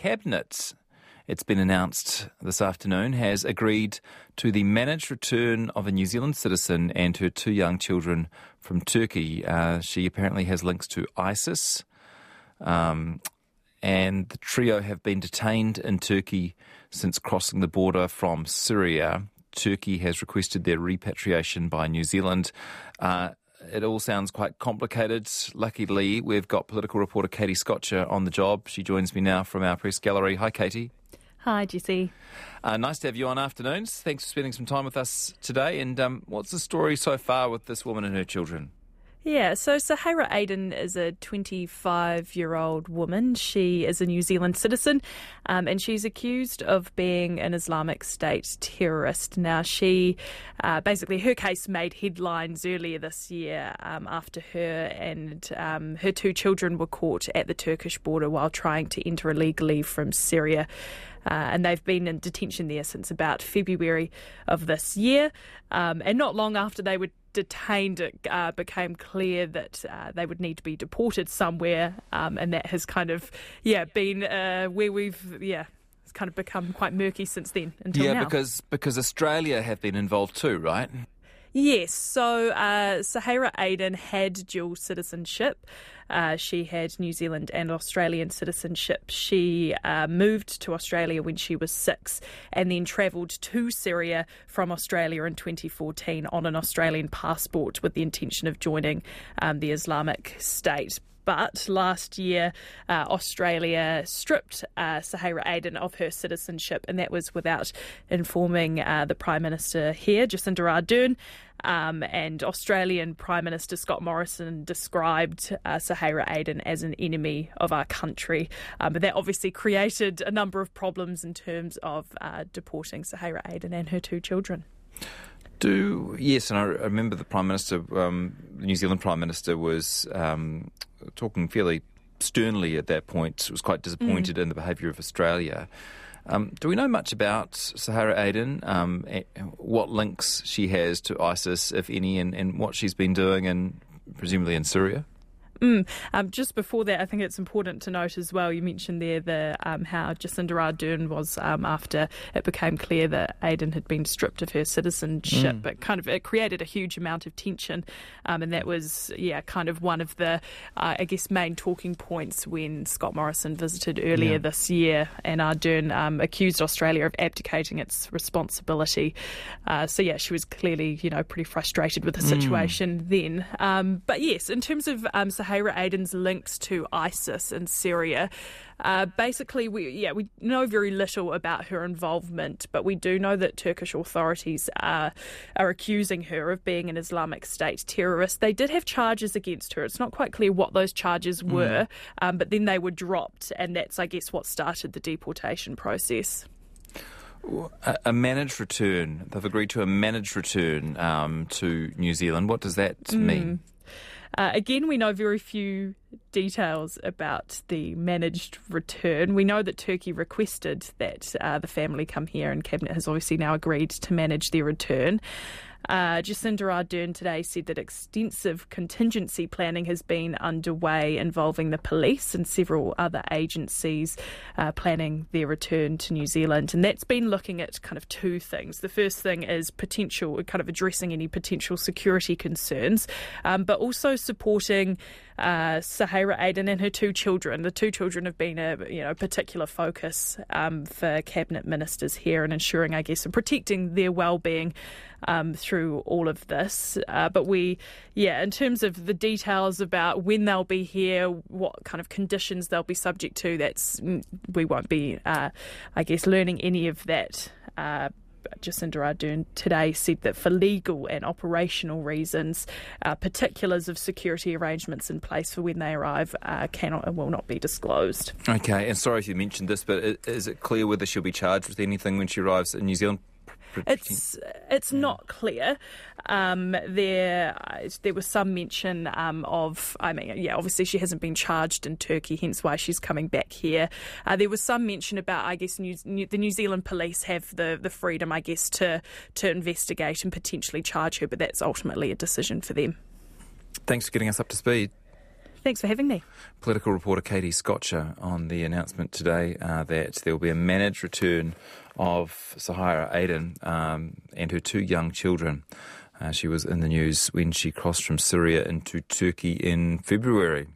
Cabinet, it's been announced this afternoon, has agreed to the managed return of a New Zealand citizen and her two young children from Turkey. She apparently has links to ISIS, and the trio have been detained in Turkey since crossing the border from Syria. Turkey has requested their repatriation by New Zealand. It all sounds quite complicated. Luckily, we've got political reporter Katie Scotcher on the job. She joins me now from our press gallery. Hi, Katie. Hi, Jesse. Nice to have you on afternoons. Thanks for spending some time with us today. And what's the story so far with this woman and her children? Yeah, so Sahara Aden is a 25-year-old woman. She is a New Zealand citizen, and she's accused of being an Islamic State terrorist. Now, she basically, her case made headlines earlier this year after her and her two children were caught at the Turkish border while trying to enter illegally from Syria. And they've been in detention there since about February of this year. And not long after they were detained, it became clear that they would need to be deported somewhere. And that has kind of, been where it's kind of become quite murky since then until now. Because Australia have been involved too, right? Yes, so Sahara Aden had dual citizenship. She had New Zealand and Australian citizenship. She moved to Australia when she was 6 and then travelled to Syria from Australia in 2014 on an Australian passport with the intention of joining the Islamic State. But last year, Australia stripped Sahara Aden of her citizenship, and that was without informing the Prime Minister here, Jacinda Ardern. And Australian Prime Minister Scott Morrison described Sahara Aden as an enemy of our country. But that obviously created a number of problems in terms of deporting Sahara Aden and her two children. Yes, and I remember the Prime Minister, the New Zealand Prime Minister, was talking fairly sternly at that point. Was quite disappointed in the behaviour of Australia. Do we know much about Sahara Aden, what links she has to ISIS, if any, and what she's been doing, presumably in Syria? Just before that, I think it's important to note as well, you mentioned there how Jacinda Ardern was after it became clear that Aden had been stripped of her citizenship. It created a huge amount of tension, and that was kind of one of the main talking points when Scott Morrison visited earlier this year, and Ardern accused Australia of abdicating its responsibility. She was clearly pretty frustrated with the situation then. But yes, in terms of Sahara Aden's links to ISIS in Syria, basically we know very little about her involvement, but we do know that Turkish authorities are accusing her of being an Islamic State terrorist. They did have charges against her. It's not quite clear what those charges were, but then they were dropped, and that's, I guess, what started the deportation process. A managed return. They've agreed to a managed return to New Zealand. What does that mean? Again, we know very few details about the managed return. We know that Turkey requested that the family come here, and Cabinet has obviously now agreed to manage their return. Jacinda Ardern today said that extensive contingency planning has been underway involving the police and several other agencies planning their return to New Zealand. And that's been looking at kind of two things. The first thing is addressing any potential security concerns, but also supporting Sahara Aden and her two children. The two children have been a particular focus for Cabinet ministers here, and ensuring, I guess, and protecting their well-being through all of this. But in terms of the details about when they'll be here, what kind of conditions they'll be subject to, we won't be, learning any of that. Jacinda Ardern today said that for legal and operational reasons, particulars of security arrangements in place for when they arrive cannot and will not be disclosed. Okay, and sorry if you mentioned this, but is it clear whether she'll be charged with anything when she arrives in New Zealand? It's not clear. There was some mention obviously she hasn't been charged in Turkey, hence why she's coming back here. There was some mention about, I guess, the New Zealand police have the freedom, I guess, to investigate and potentially charge her, but that's ultimately a decision for them. Thanks for getting us up to speed. Thanks for having me. Political reporter Katie Scotcher on the announcement today that there will be a managed return of Sahara Aden and her 2 young children. She was in the news when she crossed from Syria into Turkey in February.